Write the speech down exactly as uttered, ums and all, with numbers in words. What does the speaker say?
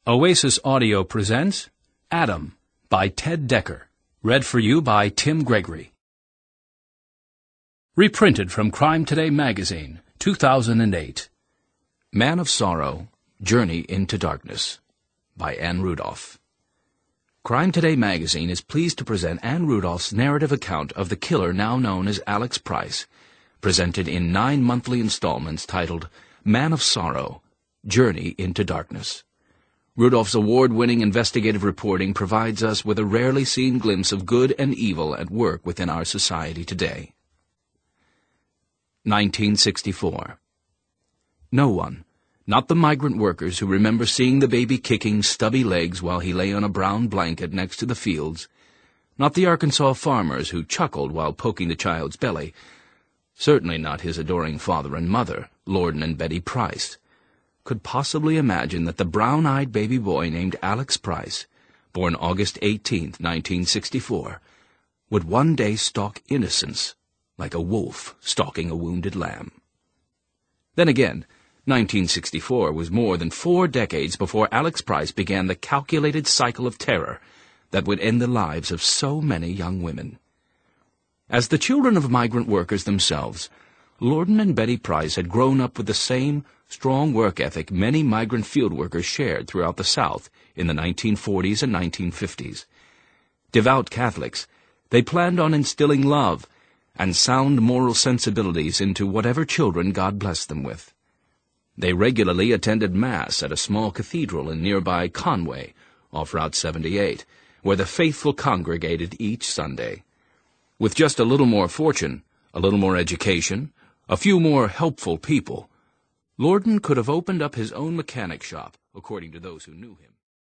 Oasis Audio presents Adam by Ted Decker, read for you by Tim Gregory. Reprinted from Crime Today magazine, two thousand eight. Man of Sorrow, Journey into Darkness, by Anne Rudolph. Crime Today magazine is pleased to present Anne Rudolph's narrative account of the killer now known as Alex Price, presented in nine monthly installments titled Man of Sorrow, Journey into Darkness. Rudolph's award-winning investigative reporting provides us with a rarely seen glimpse of good and evil at work within our society today. nineteen sixty-four. No one, not the migrant workers who remember seeing the baby kicking stubby legs while he lay on a brown blanket next to the fields, not the Arkansas farmers who chuckled while poking the child's belly, certainly not his adoring father and mother, Lorden and Betty Price, could possibly imagine that the brown-eyed baby boy named Alex Price, born August eighteenth, nineteen sixty-four, would one day stalk innocence like a wolf stalking a wounded lamb. Then again, nineteen sixty-four was more than four decades before Alex Price began the calculated cycle of terror that would end the lives of so many young women. As the children of migrant workers themselves, Lorden and Betty Price had grown up with the same strong work ethic many migrant field workers shared throughout the South in the nineteen forties and nineteen fifties. Devout Catholics, they planned on instilling love and sound moral sensibilities into whatever children God blessed them with. They regularly attended Mass at a small cathedral in nearby Conway, off Route seventy-eight, where the faithful congregated each Sunday. With just a little more fortune, a little more education, a few more helpful people, Lorden could have opened up his own mechanic shop, according to those who knew him.